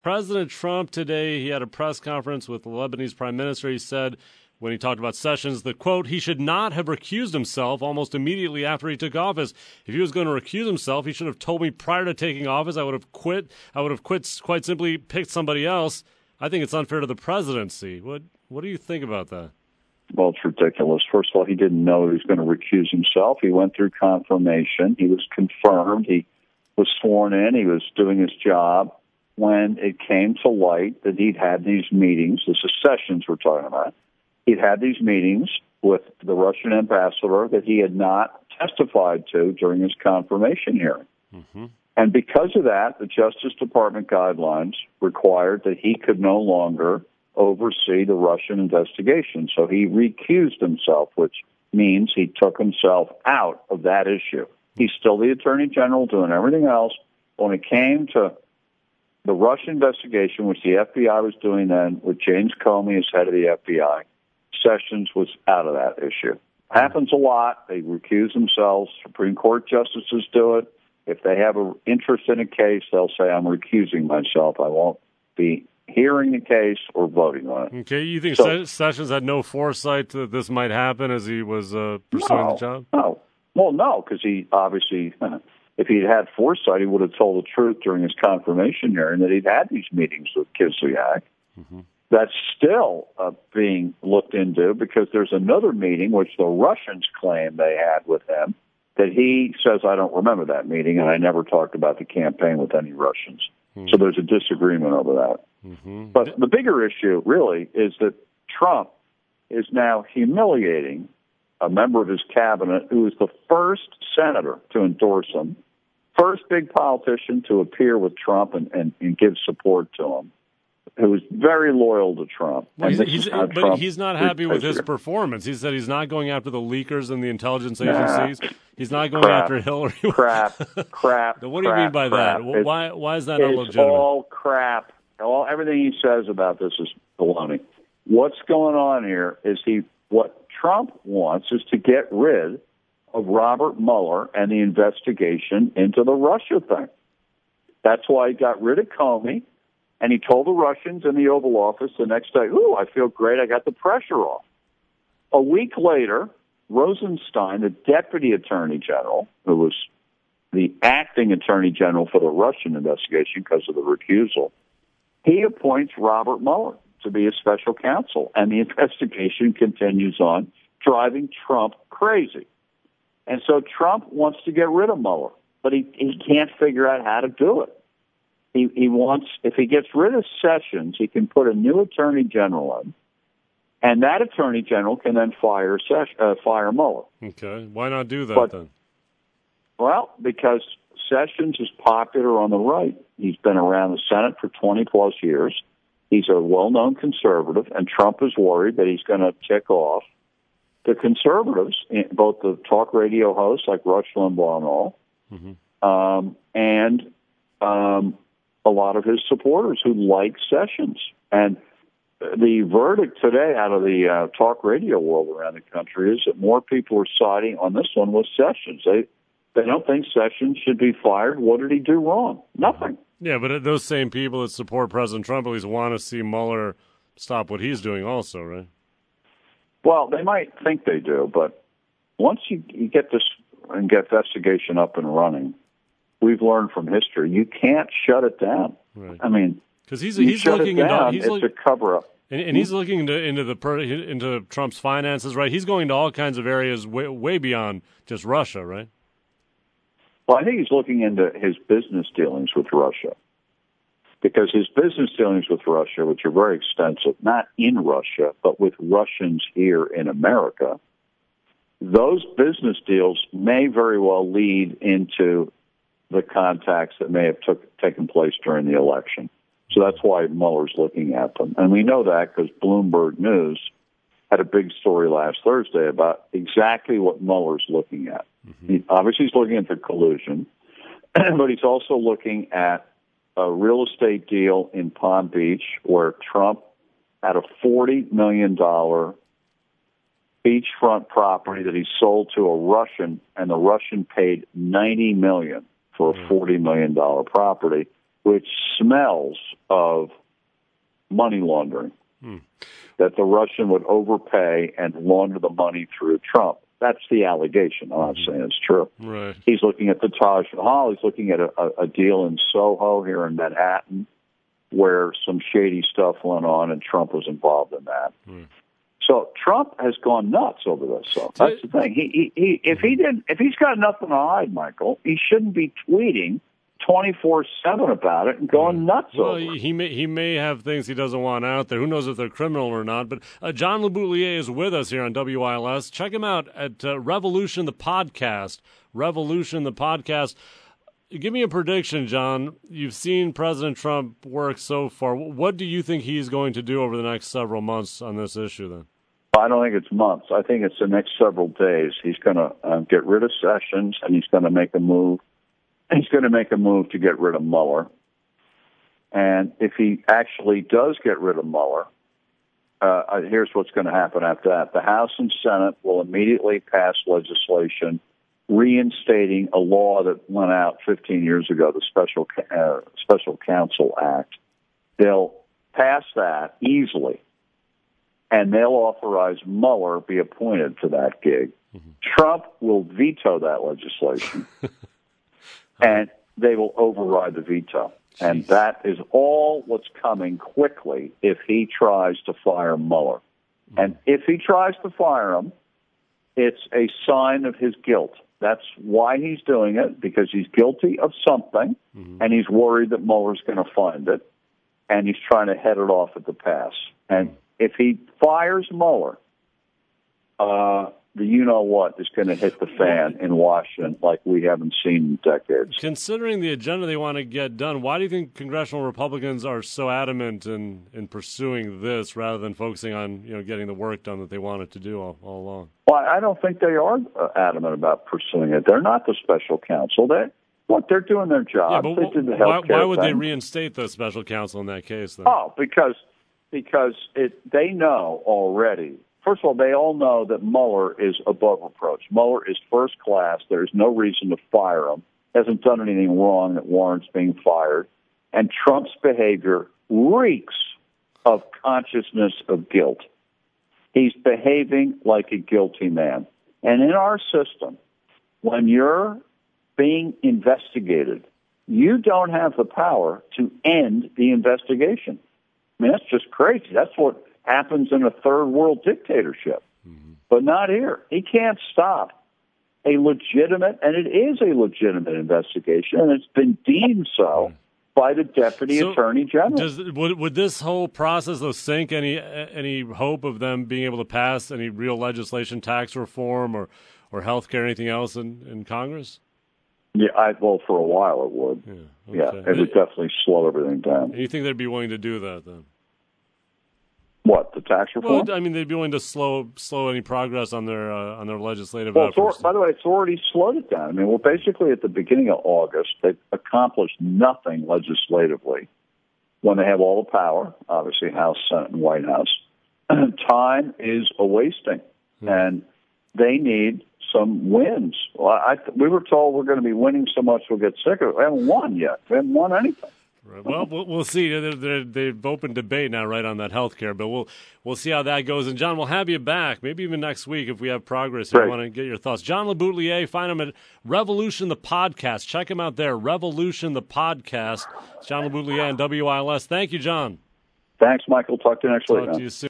President Trump today, he had a press conference with the Lebanese prime minister. He said when he talked about Sessions that, quote, he should not have recused himself almost immediately after he took office. If he was going to recuse himself, he should have told me prior to taking office. I would have quit, quite simply picked somebody else. I think it's unfair to the presidency. What do you think about that? Well, it's ridiculous. First of all, he didn't know he was going to recuse himself. He went through confirmation. He was confirmed. He was sworn in. He was doing his job. When it came to light that he'd had these meetings, this is Sessions we're talking about, he'd had these meetings with the Russian ambassador that he had not testified to during his confirmation hearing. Mm-hmm. And because of that, the Justice Department guidelines required that he could no longer oversee the Russian investigation. So he recused himself, which means he took himself out of that issue. He's still the Attorney General doing everything else. When it came to the Russian investigation, which the FBI was doing then, with James Comey as head of the FBI, Sessions was out of that issue. Happens a lot. They recuse themselves. Supreme Court justices do it. If they have an interest in a case, they'll say, I'm recusing myself. I won't be hearing the case or voting on it. Okay, you think Sessions had no foresight that this might happen as he was pursuing the job? No. Well, no, because he obviously... If he'd had foresight, he would have told the truth during his confirmation hearing that he'd had these meetings with Kislyak. Mm-hmm. That's still being looked into because there's another meeting which the Russians claim they had with him that he says, I don't remember that meeting, and I never talked about the campaign with any Russians. Mm-hmm. So there's a disagreement over that. Mm-hmm. But the bigger issue, really, is that Trump is now humiliating a member of his cabinet who was the first senator to endorse him, first big politician to appear with Trump and give support to him, who was very loyal to Trump. Well, he's not happy with his performance. He said he's not going after the leakers and the intelligence agencies. He's not going after Hillary. Crap. What do you mean by that? Why is that not legitimate? It's all crap. Everything he says about this is baloney. What's going on here is what Trump wants is to get rid of Robert Mueller and the investigation into the Russia thing. That's why he got rid of Comey, and he told the Russians in the Oval Office the next day, I feel great, I got the pressure off. A week later, Rosenstein, the deputy attorney general, who was the acting attorney general for the Russian investigation because of the recusal, he appoints Robert Mueller to be a special counsel, and the investigation continues on, driving Trump crazy. And so Trump wants to get rid of Mueller, but he can't figure out how to do it. He wants, if he gets rid of Sessions, he can put a new attorney general in, and that attorney general can then fire Mueller. Okay, why not do that then? Well, because Sessions is popular on the right. He's been around the Senate for 20-plus years. He's a well-known conservative, and Trump is worried that he's going to tick off the conservatives, both the talk radio hosts like Rush Limbaugh and all, and a lot of his supporters who like Sessions. And the verdict today out of the talk radio world around the country is that more people are siding on this one with Sessions. They don't think Sessions should be fired. What did he do wrong? Nothing. Yeah, but those same people that support President Trump at least want to see Mueller stop what he's doing also, right? Well, they might think they do, but once you get this investigation up and running, we've learned from history, you can't shut it down. Right. I mean, because he's looking it's a cover-up. And he's looking into Trump's finances, right? He's going to all kinds of areas way beyond just Russia, right? Well, I think he's looking into his business dealings with Russia, because his business dealings with Russia, which are very extensive, not in Russia, but with Russians here in America, those business deals may very well lead into the contacts that may have taken place during the election. So that's why Mueller's looking at them. And we know that because Bloomberg News had a big story last Thursday about exactly what Mueller's looking at. Obviously, he's looking at the collusion, but he's also looking at a real estate deal in Palm Beach where Trump had a $40 million beachfront property that he sold to a Russian, and the Russian paid $90 million for a $40 million property. which smells of money laundering, that the Russian would overpay and launder the money through Trump. That's the allegation. I'm not saying it's true. Right. He's looking at the Taj Mahal. He's looking at a deal in Soho here in Manhattan where some shady stuff went on, and Trump was involved in that. So Trump has gone nuts over this. So that's the thing. If he's got nothing to hide, Michael, he shouldn't be tweeting 24/7 about it and going nuts over it. He may have things he doesn't want out there. Who knows if they're criminal or not? But John LeBoutillier is with us here on WILS. Check him out at Revolution the Podcast. Revolution the Podcast. Give me a prediction, John. You've seen President Trump work so far. What do you think he's going to do over the next several months on this issue then? I don't think it's months. I think it's the next several days. He's going to get rid of Sessions, and he's going to make a move. He's going to make a move to get rid of Mueller. And if he actually does get rid of Mueller, here's what's going to happen after that. The House and Senate will immediately pass legislation reinstating a law that went out 15 years ago, the Special Counsel Act. They'll pass that easily, and they'll authorize Mueller be appointed to that gig. Trump will veto that legislation. And they will override the veto. Jeez. And that is all what's coming quickly if he tries to fire Mueller. And if he tries to fire him, it's a sign of his guilt. That's why he's doing it, because he's guilty of something, and he's worried that Mueller's going to find it, and he's trying to head it off at the pass. And if he fires Mueller, the you-know-what is going to hit the fan in Washington like we haven't seen in decades. Considering the agenda they want to get done, why do you think congressional Republicans are so adamant in pursuing this rather than focusing on getting the work done that they wanted to do all along? Well, I don't think they are adamant about pursuing it. They're not the special counsel. They're doing their job. Yeah, they did the healthcare why would thing. they reinstate the special counsel in that case, then? Oh, because they know already. First of all, they all know that Mueller is above reproach. Mueller is first class. There's no reason to fire him. Hasn't done anything wrong that warrants being fired. And Trump's behavior reeks of consciousness of guilt. He's behaving like a guilty man. And in our system, when you're being investigated, you don't have the power to end the investigation. I mean, that's just crazy. That's what happens in a third world dictatorship, but not here. He can't stop a legitimate, and it is a legitimate investigation, and it's been deemed so by the Deputy Attorney General. Would this whole process, though, sink any hope of them being able to pass any real legislation, tax reform or health care, anything else in Congress? Yeah, for a while it would. Yeah, it would definitely slow everything down. And you think they'd be willing to do that, then? What, the tax reform? Well, I mean, they'd be willing to slow any progress on their legislative efforts. By the way, it's already slowed it down. I mean, basically at the beginning of August, they've accomplished nothing legislatively when they have all the power, obviously House, Senate, and White House. Time is a-wasting, and they need some wins. Well, we were told we're going to be winning so much we'll get sick of it. We haven't won yet. We haven't won anything. Right. Well, we'll see. They've opened debate now, right, on that health care bill. We'll see how that goes. And, John, we'll have you back, maybe even next week if we have progress here. I want to get your thoughts. John LeBoutillier, find him at Revolution the Podcast. Check him out there, Revolution the Podcast. It's John LeBoutillier and WILS. Thank you, John. Thanks, Michael. Talk to you next week. Talk to you soon.